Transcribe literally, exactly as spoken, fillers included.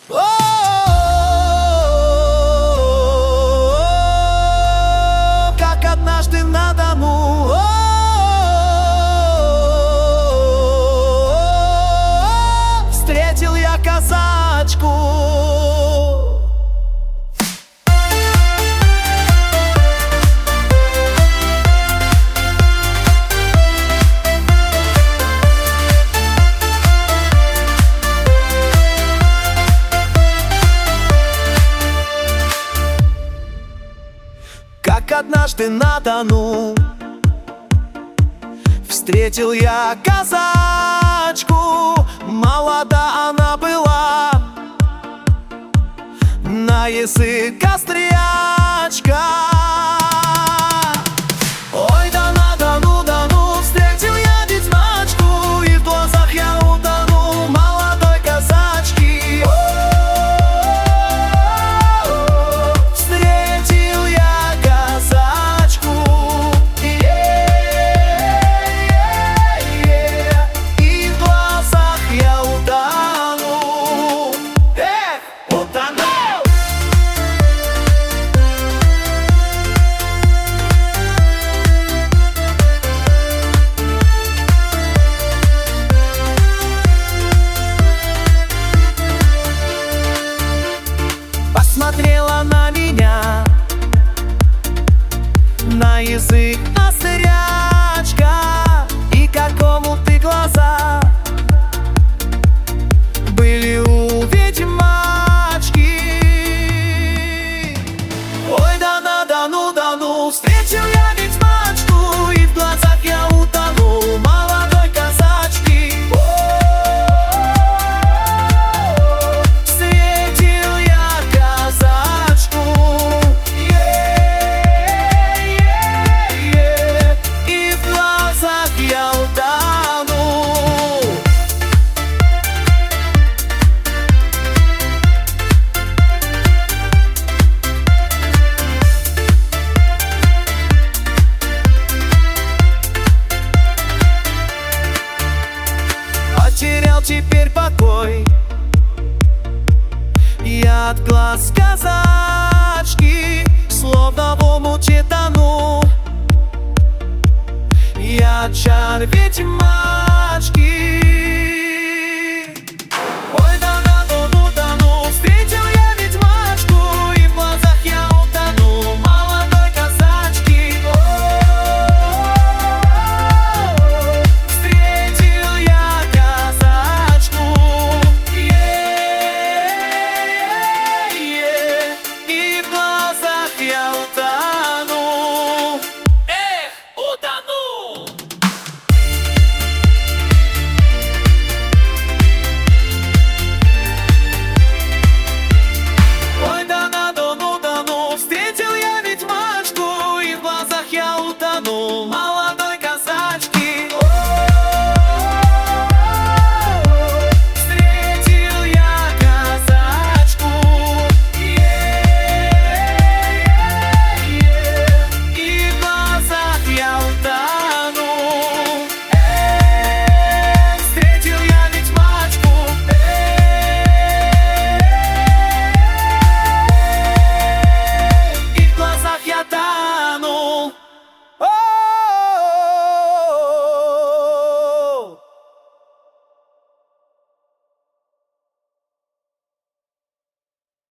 О, как однажды на Дону, о, встретил я казачку. Как однажды на Дону встретил я казачку. Молода она была, на язык острячка. Ой, да на Дону, Дону встретил я ведьмачку, и в глазах я утонул молодой казачки. Встретил я казачку, и в глазах я утонул. Эх, утонул! Посмотрела на меня, на язык острячка. И какому ты глаза были у ведьмачки. Ой, да на Дону, Дону встретил я ведьмачку, и в глазах я утонул молодой казачки. Встретил я казачку, и в глазах я утонул. Потерял теперь покой я от глаз казачки, словно в омуте тону. Я чар ведьмачки.